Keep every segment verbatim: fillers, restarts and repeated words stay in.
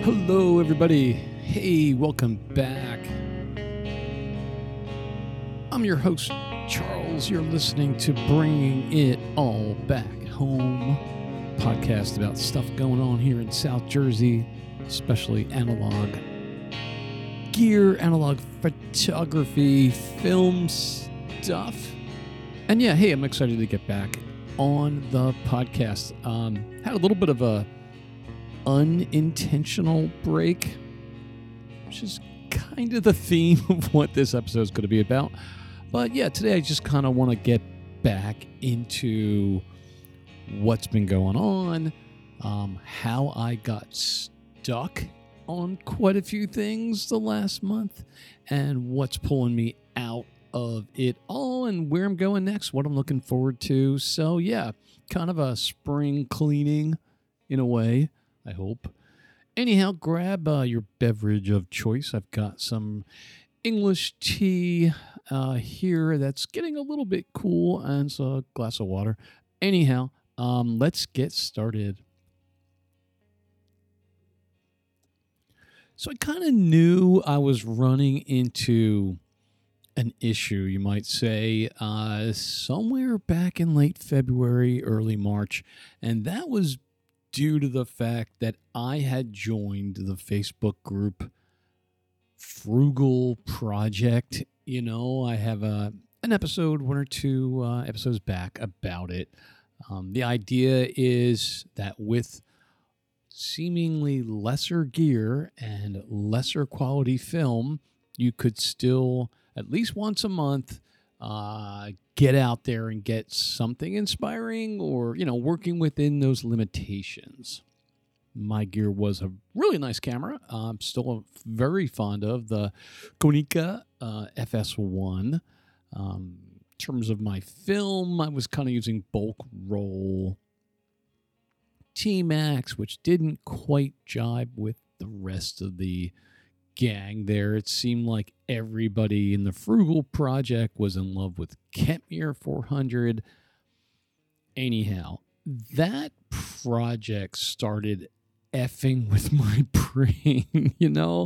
Hello, everybody. Hey, welcome back. I'm your host, Charles. You're listening to Bringing It All Back Home, podcast about stuff going on here in South Jersey, especially analog gear, analog photography, film stuff. And yeah, hey, I'm excited to get back on the podcast. Um, had a little bit of a unintentional break, which is kind of the theme of what this episode is going to be about. But yeah, today I just kind of want to get back into what's been going on, um, how I got stuck on quite a few things the last month, and what's pulling me out of it all, and where I'm going next, what I'm looking forward to. So yeah, kind of a spring cleaning in a way, I hope. Anyhow, grab uh, your beverage of choice. I've got some English tea uh, here that's getting a little bit cool, and so a glass of water. Anyhow, um, let's get started. So I kind of knew I was running into an issue, you might say, uh, somewhere back in late February, early March, and that was due to the fact that I had joined the Facebook group Frugal Project. You know, I have a, an episode, one or two uh, episodes back about it. Um, the idea is that with seemingly lesser gear and lesser quality film, you could still, at least once a month, uh, get out there and get something inspiring, or, you know, working within those limitations. My gear was a really nice camera. Uh, I'm still very fond of the Konica uh, F S one. Um, in terms of my film, I was kind of using bulk roll T-Max, which didn't quite jibe with the rest of the gang there. It seemed like everybody in the Frugal Project was in love with Kentmere four hundred. Anyhow, that project started effing with my brain, you know?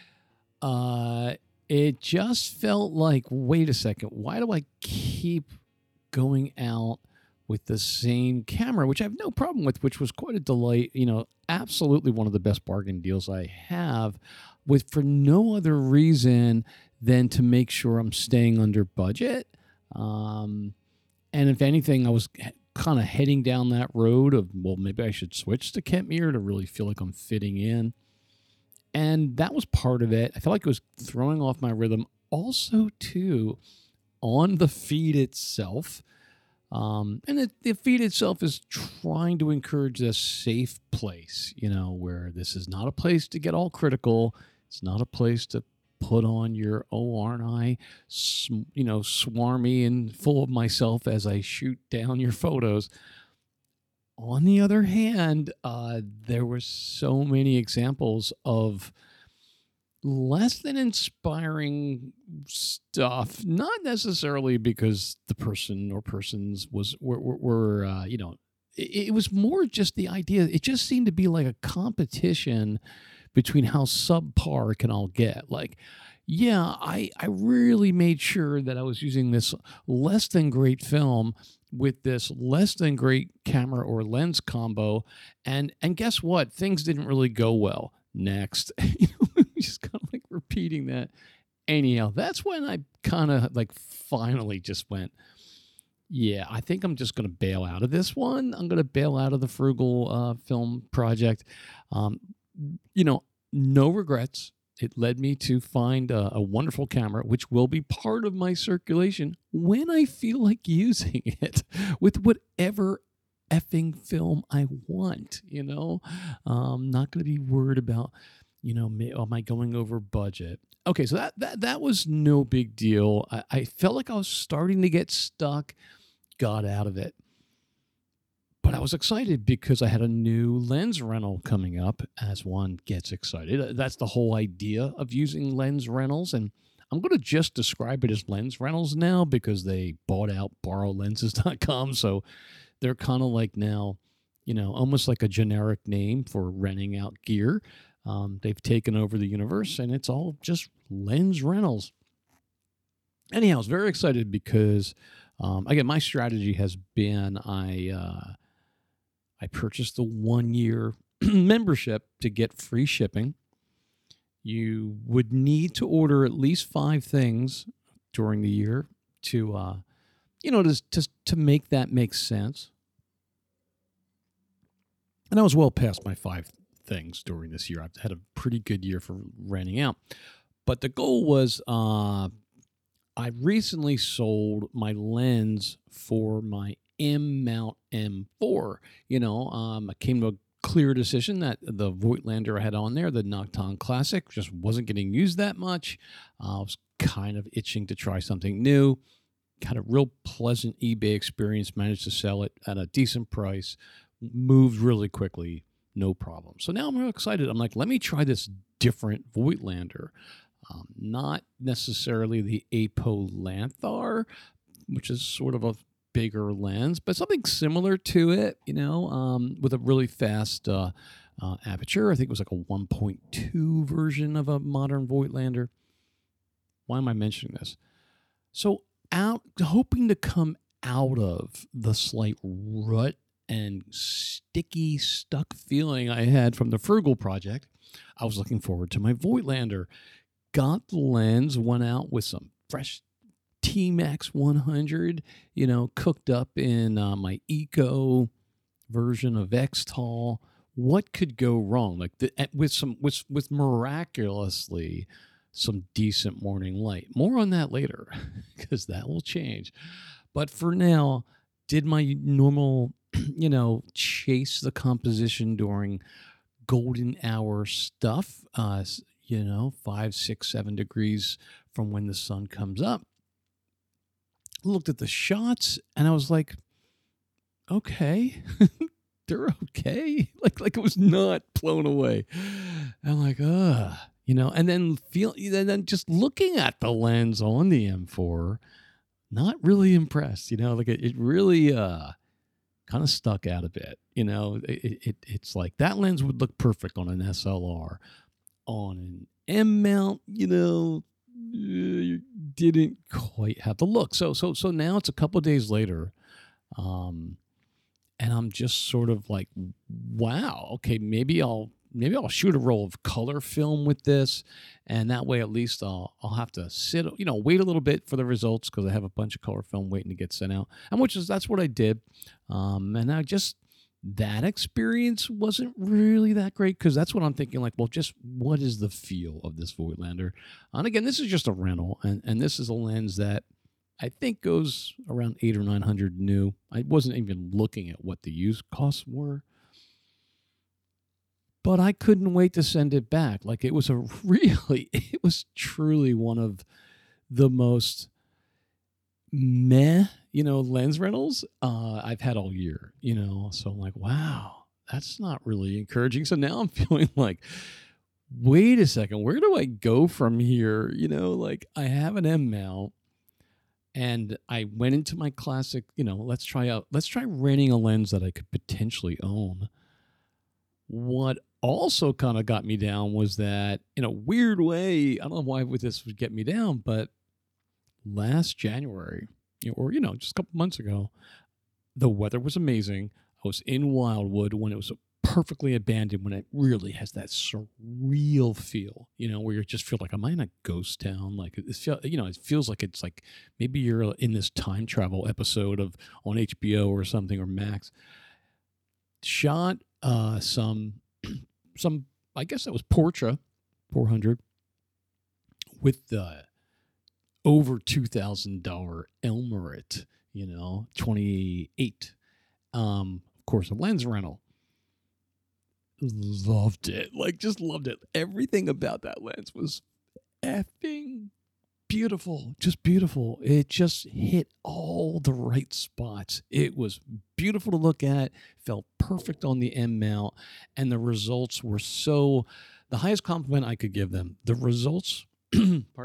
Uh, it just felt like, wait a second, why do I keep going out with the same camera, which I have no problem with, which was quite a delight, you know, absolutely one of the best bargain deals I have, with for no other reason than to make sure I'm staying under budget. Um, and if anything, I was kind of heading down that road of, well, maybe I should switch to Kentmere to really feel like I'm fitting in. And that was part of it. I felt like it was throwing off my rhythm. Also, too, on the feed itself, Um, and the, the feed itself is trying to encourage a safe place, you know, where this is not a place to get all critical. It's not a place to put on your, oh, aren't I, sm- you know, swarmy and full of myself as I shoot down your photos. On the other hand, uh, there were so many examples of less than inspiring stuff, not necessarily because the person or persons was were, were, were uh, you know, it, it was more just the idea. It just seemed to be like a competition between how subpar it can all get. Like, yeah, I I really made sure that I was using this less than great film with this less than great camera or lens combo, and and guess what? Things didn't really go well. Next, you know, just kind of like repeating that. Anyhow, that's when I kind of like finally just went, yeah, I think I'm just going to bail out of this one. I'm going to bail out of the Frugal uh, Film Project. Um, you know, no regrets. It led me to find a, a wonderful camera, which will be part of my circulation when I feel like using it with whatever effing film I want, you know? I'm not going to be worried about, you know, may, am I going over budget? Okay, so that that, that was no big deal. I, I felt like I was starting to get stuck, got out of it. But I was excited because I had a new lens rental coming up, as one gets excited. That's the whole idea of using lens rentals. And I'm going to just describe it as lens rentals now because they bought out borrow lenses dot com. So they're kind of like now, you know, almost like a generic name for renting out gear. Um, they've taken over the universe, and it's all just lens rentals. Anyhow, I was very excited because, um, again, my strategy has been I uh, I purchased the one year membership to get free shipping. You would need to order at least five things during the year to, uh, you know, to, to to make that make sense. And I was well past my five things during this year. I've had a pretty good year for renting out. But the goal was uh, I recently sold my lens for my M-mount M four. You know, um, I came to a clear decision that the Voigtlander I had on there, the Nocton Classic, just wasn't getting used that much. Uh, I was kind of itching to try something new. Had a real pleasant eBay experience, managed to sell it at a decent price, moved really quickly, no problem. So now I'm real excited. I'm like, let me try this different Voigtlander. Um, not necessarily the Apolanthar, which is sort of a bigger lens, but something similar to it, you know, um, with a really fast uh, uh, aperture. I think it was like a one point two version of a modern Voigtlander. Why am I mentioning this? So out, hoping to come out of the slight rut and sticky, stuck feeling I had from the Frugal project, I was looking forward to my Voigtlander. Got the lens, went out with some fresh T-Max one hundred, you know, cooked up in uh, my Eco version of X-Tall. What could go wrong? Like the, with some, with, with miraculously some decent morning light. More on that later, because that will change. But for now, did my normal, you know, chase the composition during golden hour stuff, uh, you know, five, six, seven degrees from when the sun comes up. Looked at the shots and I was like, okay, they're okay. Like, like it was not blown away. I'm like, ugh, you know, and then feel, and then just looking at the lens on the M four, not really impressed, you know, like it, it really, uh, kind of stuck out a bit, you know, it, it, it's like that lens would look perfect on an S L R. On an M mount, you know, uh, didn't quite have the look. So, so, so now it's a couple of days later, um, and I'm just sort of like, wow, okay, maybe I'll maybe I'll shoot a roll of color film with this, and that way at least I'll I'll have to sit, you know, wait a little bit for the results because I have a bunch of color film waiting to get sent out, and which is that's what I did, um, and I just. That experience wasn't really that great because that's what I'm thinking, like, well, just what is the feel of this Voigtlander? And again, this is just a rental, and, and this is a lens that I think goes around eight or nine hundred new. I wasn't even looking at what the used costs were, but I couldn't wait to send it back. Like, it was a really, it was truly one of the most meh, you know, lens rentals uh, I've had all year, you know. So I'm like, wow, that's not really encouraging. So now I'm feeling like, wait a second, where do I go from here? You know, like I have an M mount and I went into my classic, you know, let's try out, let's try renting a lens that I could potentially own. What also kind of got me down was that in a weird way, I don't know why this would get me down, but last January, or, you know, just a couple months ago, the weather was amazing. I was in Wildwood when it was perfectly abandoned, when it really has that surreal feel, you know, where you just feel like, am I in a ghost town? Like, it feel, you know, it feels like it's like maybe you're in this time travel episode of on H B O or something, or Max. Shot uh, some, some, I guess that was Portra four hundred with the over two thousand dollars Elmerit, you know, twenty-eight. Um, of course, a lens rental. Loved it. Like, just loved it. Everything about that lens was effing beautiful. Just beautiful. It just hit all the right spots. It was beautiful to look at. Felt perfect on the M mount. And the results were so, the highest compliment I could give them. The results, pardon me.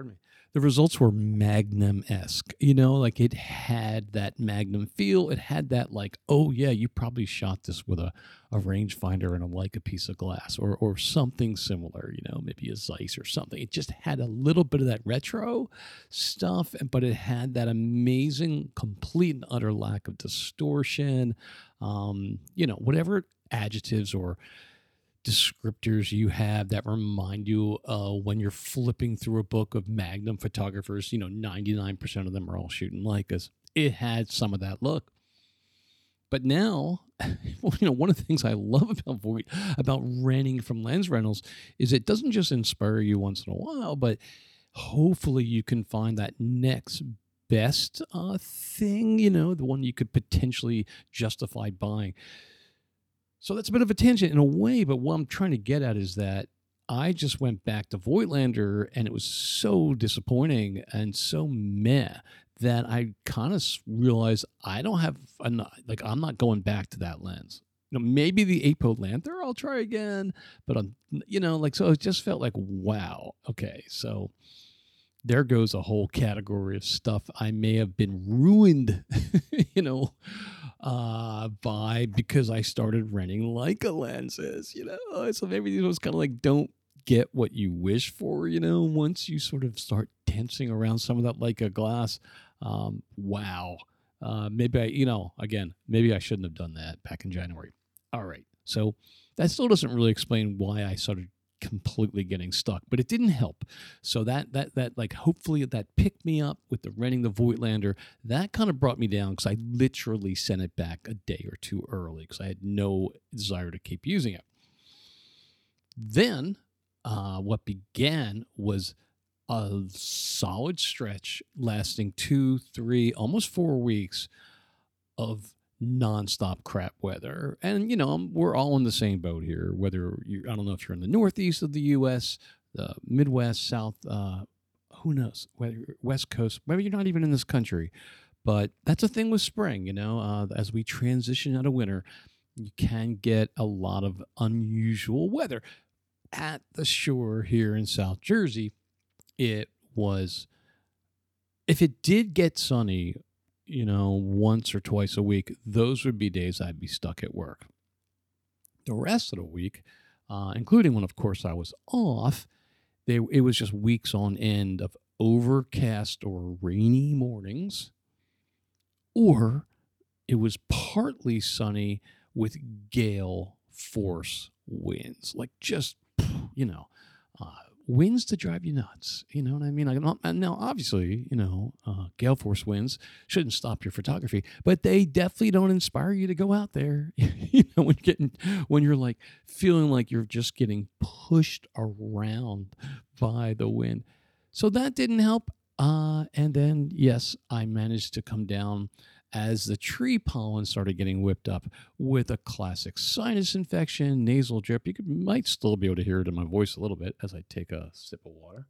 the results were Magnum-esque, you know, like it had that Magnum feel. It had that like, oh yeah, you probably shot this with a, a rangefinder and a Leica piece of glass or or something similar, you know, maybe a Zeiss or something. It just had a little bit of that retro stuff, but it had that amazing, complete and utter lack of distortion. Um, you know, whatever adjectives or descriptors you have that remind you uh, when you're flipping through a book of Magnum photographers, you know, ninety-nine percent of them are all shooting Leicas. It had some of that look. But now, you know, one of the things I love about Voight, about renting from Lens Rentals is it doesn't just inspire you once in a while, but hopefully you can find that next best uh, thing, you know, the one you could potentially justify buying. So that's a bit of a tangent in a way, but what I'm trying to get at is that I just went back to Voigtlander and it was so disappointing and so meh that I kind of realized I don't have enough, like I'm not going back to that lens. You know, maybe the Apo Lanther I'll try again, but I'm, you know, like, so it just felt like, wow, okay, so there goes a whole category of stuff I may have been ruined, you know, uh, by because I started renting Leica lenses, you know. So maybe it was kind of like, don't get what you wish for, you know, once you sort of start dancing around some of that Leica glass. Um, wow. Uh, maybe I, you know, again, maybe I shouldn't have done that back in January. All right. So that still doesn't really explain why I started completely getting stuck, but it didn't help. So that that that like hopefully that picked me up with the renting the Voigtlander. That kind of brought me down because I literally sent it back a day or two early because I had no desire to keep using it. Then uh, what began was a solid stretch lasting two, three, almost four weeks of nonstop crap weather. And, you know, we're all in the same boat here, whether you, I don't know if you're in the Northeast of the U S, the Midwest, South, uh, who knows, whether you're West Coast, maybe you're not even in this country. But that's a thing with spring, you know, uh, as we transition out of winter, you can get a lot of unusual weather. At the shore here in South Jersey, it was, if it did get sunny, you know, once or twice a week, those would be days I'd be stuck at work. The rest of the week, uh, including when, of course, I was off, they, it was just weeks on end of overcast or rainy mornings, or it was partly sunny with gale force winds, like just, you know, uh, winds to drive you nuts. You know what I mean? Like, and now, obviously, you know, uh, gale force winds shouldn't stop your photography, but they definitely don't inspire you to go out there. You know, when you're getting, when you're like feeling like you're just getting pushed around by the wind. So that didn't help. Uh, and then, yes, I managed to come down as the tree pollen started getting whipped up with a classic sinus infection, nasal drip. You could, might still be able to hear it in my voice a little bit as I take a sip of water.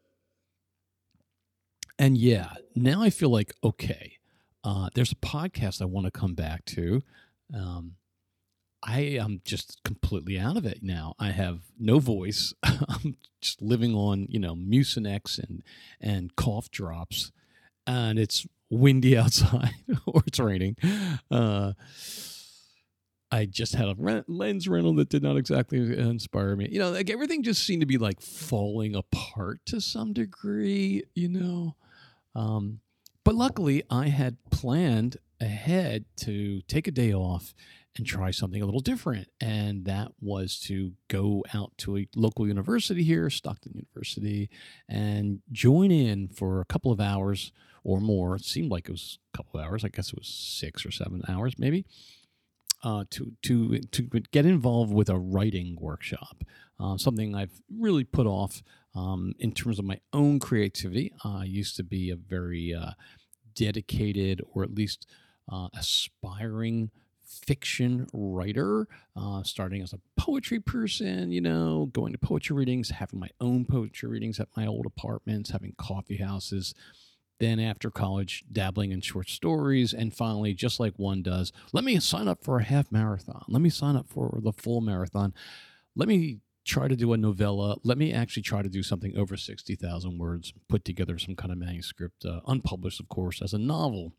And yeah, now I feel like, okay, uh, there's a podcast I want to come back to. Um, I am just completely out of it now. I have no voice. I'm just living on, you know, Mucinex and, and cough drops. And it's windy outside or it's raining. Uh, I just had a rent, lens rental that did not exactly inspire me. You know, like everything just seemed to be like falling apart to some degree, you know. Um, but luckily, I had planned ahead to take a day off and try something a little different. And that was to go out to a local university here, Stockton University, and join in for a couple of hours or more. It seemed like it was a couple of hours. I guess it was six or seven hours, maybe, uh, to to to get involved with a writing workshop, uh, something I've really put off um, in terms of my own creativity. Uh, I used to be a very uh, dedicated, or at least uh, aspiring fiction writer, uh, starting as a poetry person, you know, going to poetry readings, having my own poetry readings at my old apartments, having coffee houses. Then after college, dabbling in short stories. And finally, just like one does, let me sign up for a half marathon. Let me sign up for the full marathon. Let me try to do a novella. Let me actually try to do something over sixty thousand words, put together some kind of manuscript, uh, unpublished, of course, as a novel.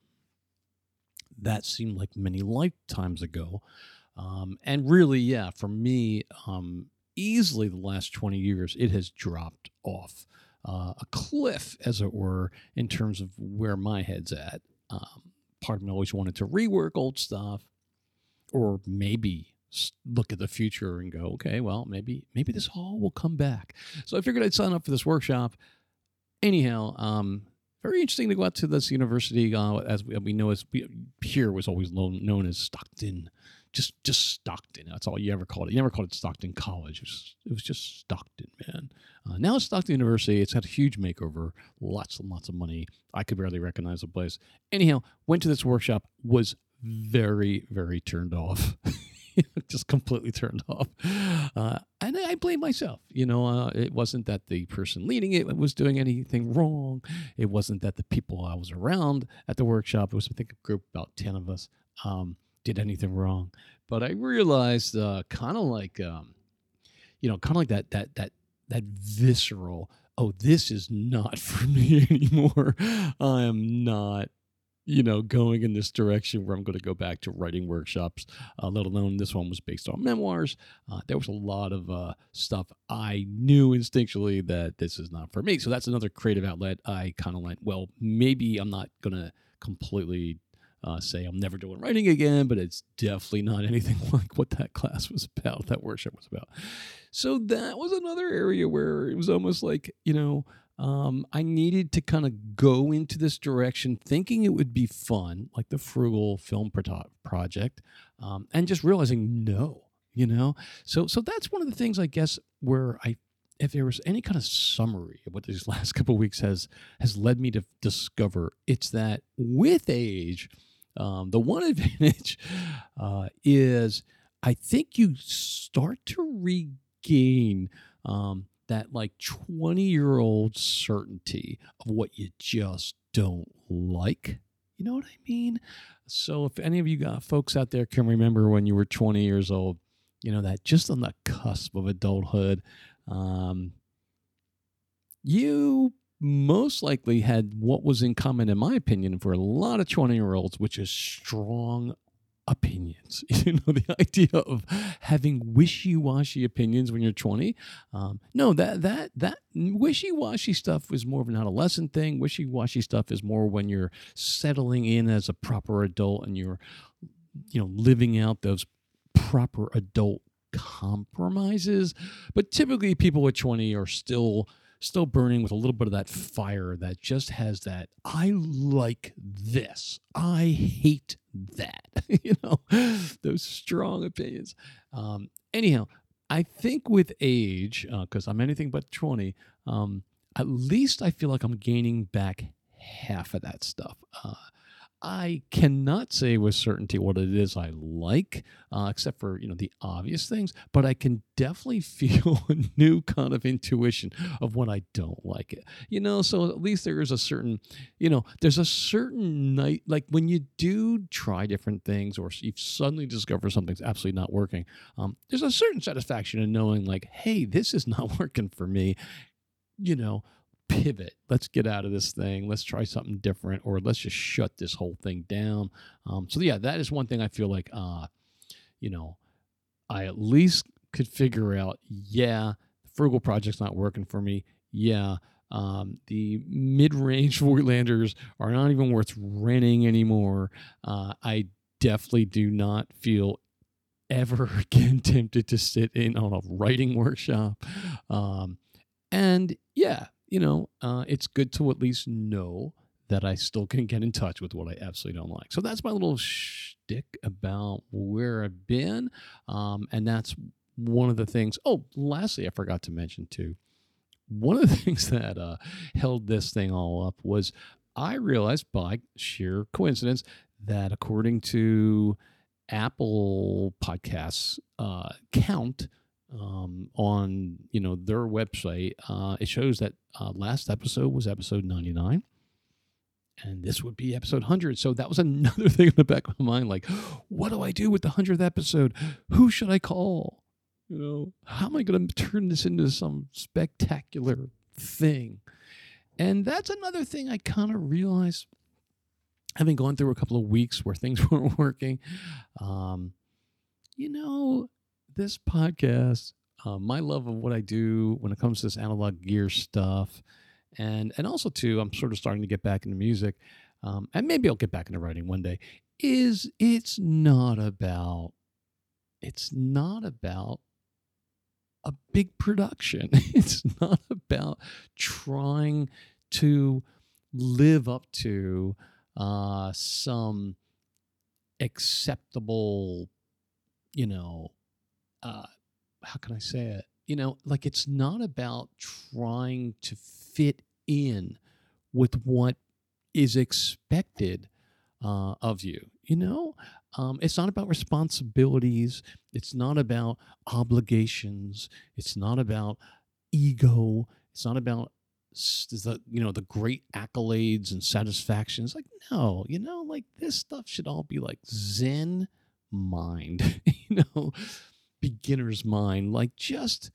That seemed like many lifetimes ago. Um, and really, yeah, for me, um, easily the last twenty years, it has dropped off uh, a cliff, as it were, in terms of where my head's at. Um, part of me always wanted to rework old stuff, or maybe look at the future and go, okay, well, maybe maybe this all will come back. So I figured I'd sign up for this workshop. Anyhow, um, very interesting to go out to this university, uh, as we, we know, as we, here was always known, known as Stockton. Just just Stockton. That's all you ever called it. You never called it Stockton College. It was, it was just Stockton, man. Uh, now it's Stockton University. It's had a huge makeover. Lots and lots of money. I could barely recognize the place. Anyhow, went to this workshop. Was very, very turned off. Just completely turned off. Uh, and I blame myself. You know, uh, it wasn't that the person leading it was doing anything wrong. It wasn't that the people I was around at the workshop, it was, I think, a group, about ten of us, um, did anything wrong. But I realized uh, kind of like, um, you know, kind of like that, that, that, that visceral, oh, this is not for me anymore. I am not, you know, going in this direction where I'm going to go back to writing workshops, uh, let alone this one was based on memoirs. Uh, there was a lot of uh, stuff I knew instinctually that this is not for me. So that's another creative outlet. I kind of went, well, maybe I'm not going to completely uh, say I'm never doing writing again, but it's definitely not anything like what that class was about, that workshop was about. So that was another area where it was almost like, you know, Um, I needed to kind of go into this direction thinking it would be fun, like the Frugal Film Pro- Project, um, and just realizing no, you know? So so that's one of the things, I guess, where I, if there was any kind of summary of what these last couple of weeks has, has led me to discover, it's that with age, um, the one advantage uh, is I think you start to regain um, that like twenty year old certainty of what you just don't like. You know what I mean? So if any of you got folks out there can remember when you were twenty years old, you know, that just on the cusp of adulthood, um, you most likely had what was in common, in my opinion, for a lot of twenty year olds, which is strong opinions. You know, the idea of having wishy-washy opinions when you're twenty. Um, no, that that that wishy-washy stuff was more of an adolescent thing. Wishy-washy stuff is more when you're settling in as a proper adult and you're, you know, living out those proper adult compromises. But typically, people at twenty are still still burning with a little bit of that fire that just has that, I like this, I hate that, you know, those strong opinions. Um, anyhow, I think with age, because uh, I'm anything but twenty, um, at least I feel like I'm gaining back half of that stuff. Uh, I cannot say with certainty what it is I like, uh, except for, you know, the obvious things, but I can definitely feel a new kind of intuition of when I don't like it. You know, so at least there is a certain, you know, there's a certain night, like when you do try different things or you suddenly discover something's absolutely not working, um, there's a certain satisfaction in knowing like, hey, this is not working for me, you know, pivot. Let's get out of this thing. Let's try something different, or let's just shut this whole thing down. Um, so yeah, that is one thing I feel like, uh, you know, I at least could figure out, yeah, the Frugal Project's not working for me. Yeah. Um, the mid-range Voigtlanders are not even worth renting anymore. Uh, I definitely do not feel ever again tempted to sit in on a writing workshop. Um, and yeah, you know, uh, it's good to at least know that I still can get in touch with what I absolutely don't like. So that's my little shtick about where I've been. Um, and that's one of the things. Oh, lastly, I forgot to mention too, one of the things that uh, held this thing all up was I realized by sheer coincidence that according to Apple Podcasts uh, count, Um, on, you know, their website, uh, it shows that uh, last episode was episode ninety-nine, and this would be episode one hundred. So that was another thing in the back of my mind, like, what do I do with the hundredth episode? Who should I call? You know, how am I going to turn this into some spectacular thing? And that's another thing I kind of realized, having gone through a couple of weeks where things weren't working. Um, you know, this podcast, uh, my love of what I do when it comes to this analog gear stuff, and and also too, I'm sort of starting to get back into music, um, and maybe I'll get back into writing one day. Is it's not about it's not about a big production. It's not about trying to live up to uh, some acceptable, you know, uh, how can I say it? You know, like it's not about trying to fit in with what is expected uh, of you. You know, um, it's not about responsibilities. It's not about obligations. It's not about ego. It's not about s- the you know the great accolades and satisfactions. Like no, you know, like this stuff should all be like Zen mind. you know, beginner's mind. Like just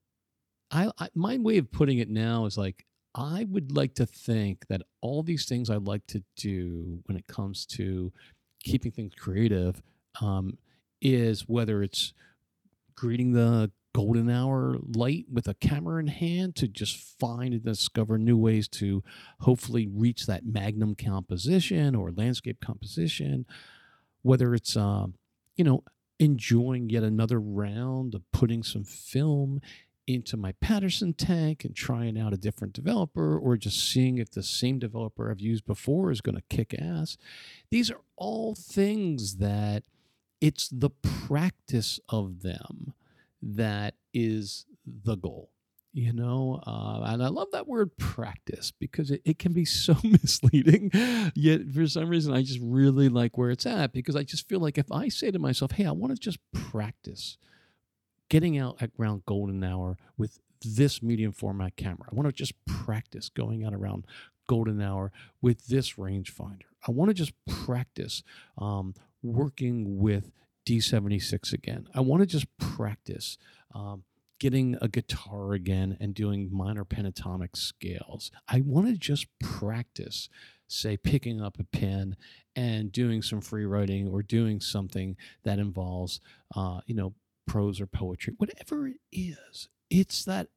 I, I my way of putting it now is like I would like to think that all these things I like to do when it comes to keeping things creative um, is whether it's greeting the golden hour light with a camera in hand to just find and discover new ways to hopefully reach that magnum composition or landscape composition, whether it's um, you know enjoying yet another round of putting some film into my Patterson tank and trying out a different developer, or just seeing if the same developer I've used before is going to kick ass. These are all things that it's the practice of them that is the goal, you know? Uh, and I love that word practice because it, it can be so misleading. Yet for some reason, I just really like where it's at because I just feel like if I say to myself, hey, I want to just practice getting out at around golden hour with this medium format camera. I want to just practice going out around golden hour with this rangefinder. I want to just practice um, working with D seventy-six again. I want to just practice um, getting a guitar again and doing minor pentatonic scales. I want to just practice, say, picking up a pen and doing some free writing or doing something that involves, uh, you know, prose or poetry, whatever it is. It's that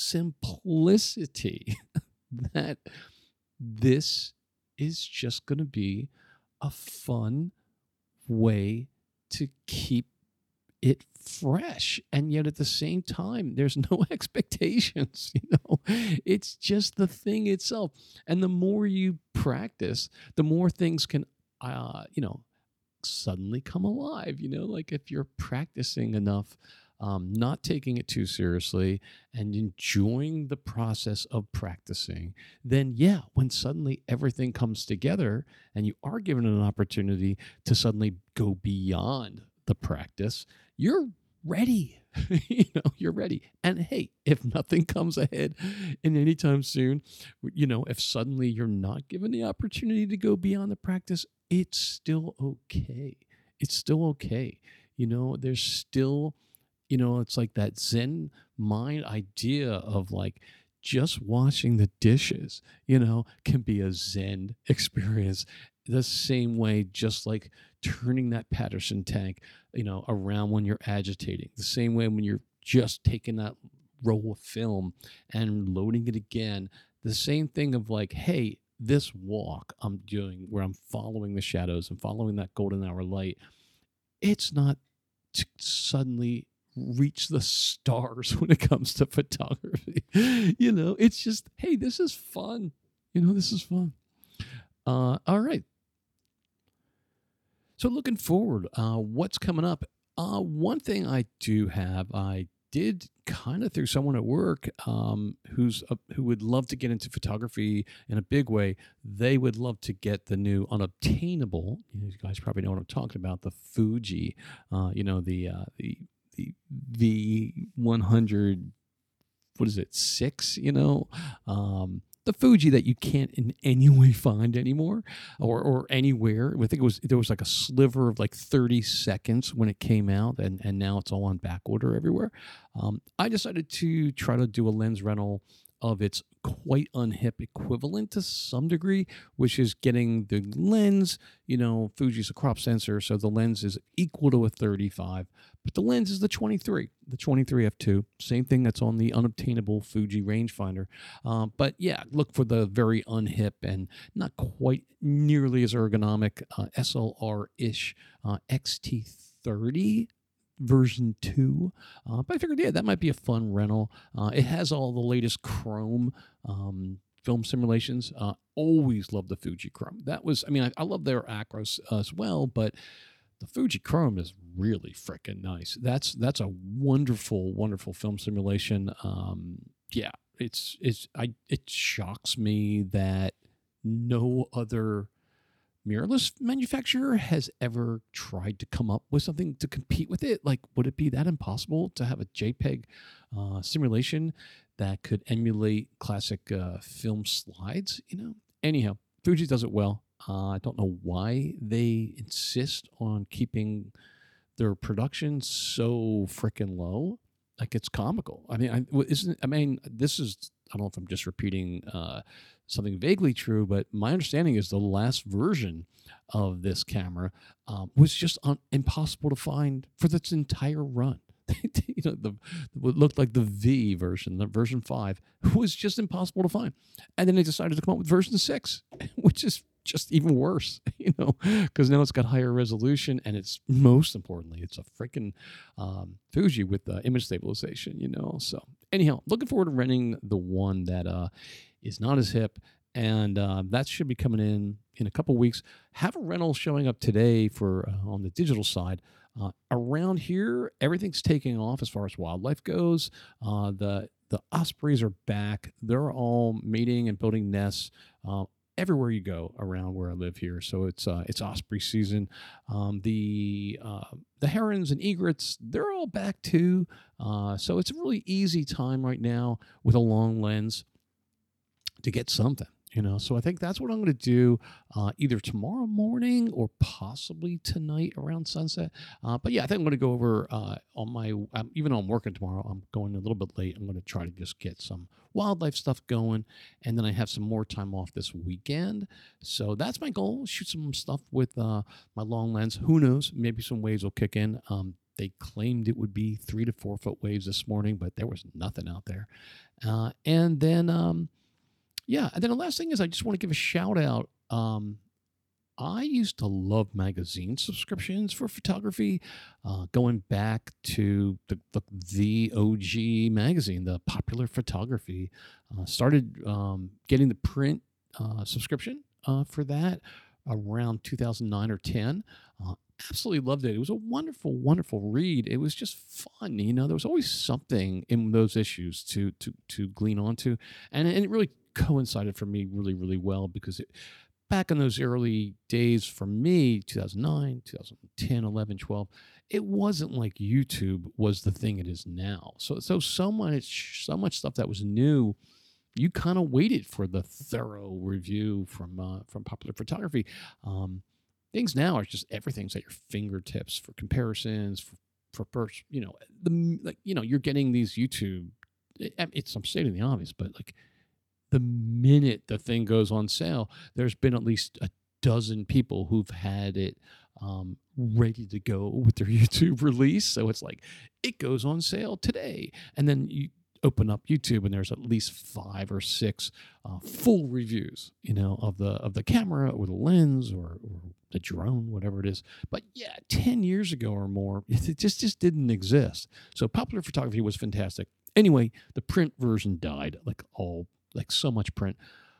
simplicity that this is just going to be a fun way to keep it fresh, and yet at the same time there's no expectations. You know, it's just the thing itself, and the more you practice, the more things can uh you know suddenly come alive. You know, like if you're practicing enough, um, not taking it too seriously and enjoying the process of practicing, then yeah, when suddenly everything comes together and you are given an opportunity to suddenly go beyond the practice, you're ready. you know, you're ready. And hey, if nothing comes ahead in any time soon, you know, if suddenly you're not given the opportunity to go beyond the practice, it's still okay. It's still okay. You know, there's still, you know, it's like that Zen mind idea of like just washing the dishes, you know, can be a Zen experience the same way, just like turning that Patterson tank, you know, around when you're agitating, the same way when you're just taking that roll of film and loading it again, the same thing of like, hey, this walk I'm doing where I'm following the shadows and following that golden hour light, it's not to suddenly reach the stars when it comes to photography. you know, it's just, hey, this is fun. You know, this is fun. Uh, all right. So looking forward, uh, what's coming up? Uh, one thing I do have, I did kind of through someone at work um, who's a, who would love to get into photography in a big way. They would love to get the new unobtainable. You, know, you guys probably know what I'm talking about. The Fuji, uh, you know, the uh, the the V one hundred. What is it? Six. You know, um, the Fuji that you can't in any way find anymore, or or anywhere. I think it was there was like a sliver of like thirty seconds when it came out, and and now it's all on back order everywhere. Um, I decided to try to do a lens rental of its quite unhip equivalent to some degree, which is getting the lens. You know, Fuji's a crop sensor, so the lens is equal to a thirty-five, but the lens is the twenty-three, the twenty-three f two, same thing that's on the unobtainable Fuji rangefinder. Um, but yeah, look for the very unhip and not quite nearly as ergonomic uh, S L R-ish uh, X T thirty version two. Uh, but I figured, yeah, that might be a fun rental. Uh, it has all the latest Chrome um, film simulations. Uh, always loved the Fuji Chrome. That was, I mean, I, I love their Acros as well, but the Fuji Chrome is really freaking nice. That's that's a wonderful, wonderful film simulation. Um, yeah, it's it's I it shocks me that no other mirrorless manufacturer has ever tried to come up with something to compete with it. Like, would it be that impossible to have a JPEG uh, simulation that could emulate classic uh, film slides? You know. Anyhow, Fuji does it well. Uh, I don't know why they insist on keeping their production so freaking low. Like, it's comical. I mean, I, isn't? I mean, this is. I don't know if I'm just repeating uh, something vaguely true, but my understanding is the last version of this camera um, was just un- impossible to find for its entire run. you know, the what looked like the V version, the version five, was just impossible to find. And then they decided to come up with version six, which is just even worse, you know, because now it's got higher resolution, and it's, most importantly, it's a freaking um, Fuji with uh, image stabilization, you know. So anyhow, looking forward to renting the one that uh, is not as hip, and uh, that should be coming in in a couple weeks. Have a rental showing up today for uh, on the digital side. Uh, around here, everything's taking off as far as wildlife goes. Uh, the the ospreys are back. They're all mating and building nests uh, everywhere you go around where I live here. So it's uh, it's osprey season. Um, the uh, the herons and egrets, they're all back too. Uh, so it's a really easy time right now with a long lens to get something. You know, so I think that's what I'm going to do uh, either tomorrow morning or possibly tonight around sunset. Uh, but yeah, I think I'm going to go over uh, on my, um, even though I'm working tomorrow, I'm going a little bit late. I'm going to try to just get some wildlife stuff going. And then I have some more time off this weekend. So that's my goal. Shoot some stuff with uh, my long lens. Who knows? Maybe some waves will kick in. Um, they claimed it would be three to four foot waves this morning, but there was nothing out there. Uh, and then, um, Yeah, and then the last thing is I just want to give a shout out. Um, I used to love magazine subscriptions for photography, uh, going back to the, the the O G magazine, the Popular Photography. Uh, started um, getting the print uh, subscription uh, for that around two thousand nine or ten. Uh, absolutely loved it. It was a wonderful, wonderful read. It was just fun. You know, there was always something in those issues to to to glean onto, and, and it really coincided for me really, really well because it, back in those early days for me, two thousand nine, two thousand ten, eleven, twelve, it wasn't like YouTube was the thing it is now. So, so, so much, so much stuff that was new. You kind of waited for the thorough review from, uh, from Popular Photography. Um, things now are just everything's at your fingertips for comparisons, for, for first, you know, the, like, you know, you're getting these YouTube, it, it's, I'm stating the obvious, but like, the minute the thing goes on sale, there's been at least a dozen people who've had it um, ready to go with their YouTube release. So it's like, it goes on sale today. And then you open up YouTube and there's at least five or six uh, full reviews, you know, of the of the camera or the lens or, or the drone, whatever it is. But yeah, ten years ago or more, it just, just didn't exist. So Popular Photography was fantastic. Anyway, the print version died, like all like so much print.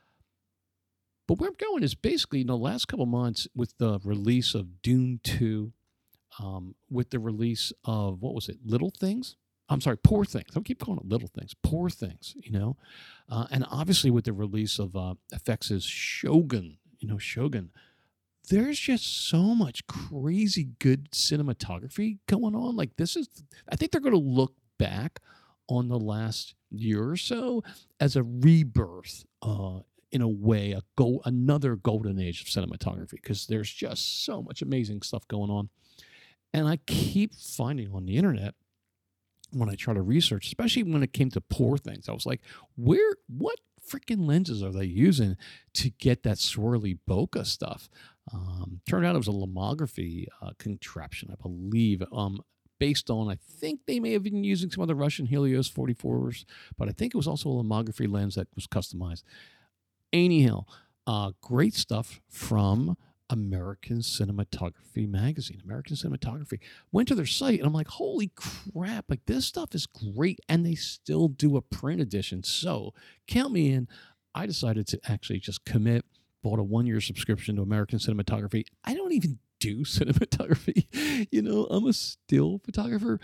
But where I'm going is basically, in the last couple months with the release of Dune two, um, with the release of, what was it, Little Things? I'm sorry, Poor Things. I keep calling it Little Things. Poor Things, you know? Uh, and obviously with the release of uh, F X's Shogun, you know, Shogun, there's just so much crazy good cinematography going on. Like this is, I think they're going to look back on the last year or so as a rebirth, uh, in a way, a go another golden age of cinematography, because there's just so much amazing stuff going on. And I keep finding on the internet when I try to research, especially when it came to Poor Things, I was like, where, what freaking lenses are they using to get that swirly bokeh stuff? Um, turned out it was a lomography uh, contraption, I believe, um, based on, I think they may have been using some of the Russian Helios forty-fours, but I think it was also a lomography lens that was customized. Anyhow, uh, great stuff from American Cinematography Magazine. American Cinematography. Went to their site and I'm like, holy crap, like this stuff is great. And they still do a print edition. So count me in. I decided to actually just commit, bought a one-year subscription to American Cinematography. I don't even do cinematography. You know, I'm a still photographer.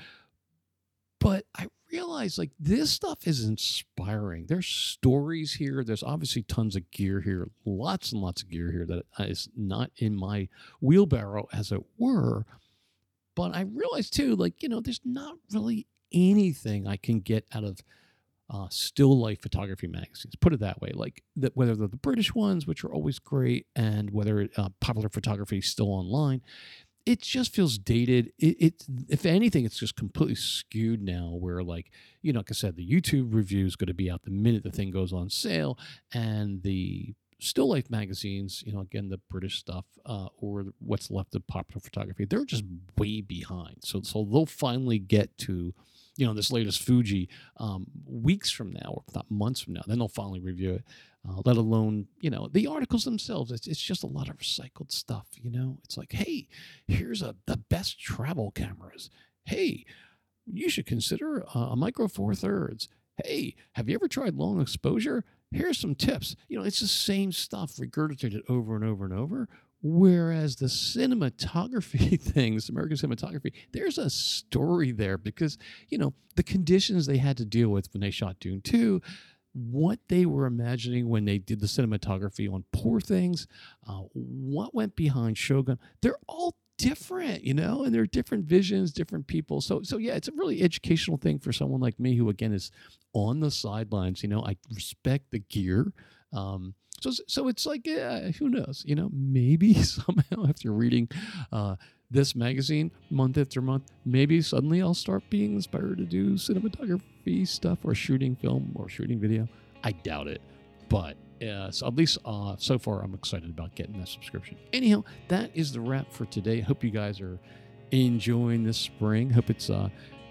But I realized like this stuff is inspiring. There's stories here. There's obviously tons of gear here, lots and lots of gear here that is not in my wheelbarrow, as it were. But I realized too, like, you know, there's not really anything I can get out of uh, still life photography magazines. Put it that way, like that, whether they're the British ones, which are always great, and whether uh, popular photography is still online. It just feels dated. It, it, if anything, it's just completely skewed now where, like, you know, like I said, the YouTube review is going to be out the minute the thing goes on sale. And the still life magazines, you know, again, the British stuff uh, or what's left of popular photography, they're just way behind. So, so they'll finally get to, you know, this latest Fuji um, weeks from now, or if not months from now. Then they'll finally review it. Uh, let alone, you know, the articles themselves. It's, it's just a lot of recycled stuff, you know. It's like, hey, here's a the best travel cameras. Hey, you should consider a, a Micro Four Thirds. Hey, have you ever tried long exposure? Here's some tips. You know, it's the same stuff regurgitated over and over and over. Whereas the cinematography things, American cinematography, there's a story there because, you know, the conditions they had to deal with when they shot Dune two, what they were imagining when they did the cinematography on Poor Things, uh, what went behind Shogun. They're all different, you know, and they're different visions, different people. So, so yeah, it's a really educational thing for someone like me who, again, is on the sidelines. You know, I respect the gear. Um, so, so it's like, yeah, who knows? You know, maybe somehow after reading uh, this magazine month after month, maybe suddenly I'll start being inspired to do cinematography stuff or shooting film or shooting video. I doubt it, but uh, so at least uh, so far I'm excited about getting that subscription. Anyhow, that is the wrap for today. Hope you guys are enjoying this spring. Hope it's uh,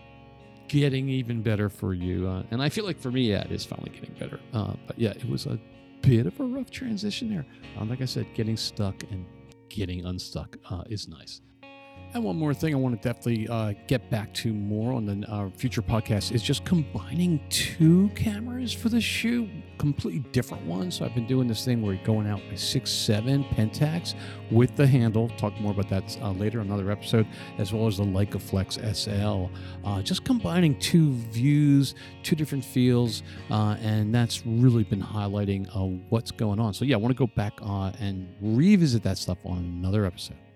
getting even better for you. Uh, and I feel like for me, yeah, it is finally getting better. Uh, but yeah, it was a bit of a rough transition there. Um, like I said, getting stuck and getting unstuck uh, is nice. And one more thing I want to definitely uh, get back to more on the uh, future podcast is just combining two cameras for the shoot, completely different ones. So I've been doing this thing where you're going out with six, seven Pentax with the handle. Talk more about that uh, later in another episode, as well as the Leica Flex S L. Uh, just combining two views, two different feels, uh, and that's really been highlighting uh, what's going on. So yeah, I want to go back uh, and revisit that stuff on another episode.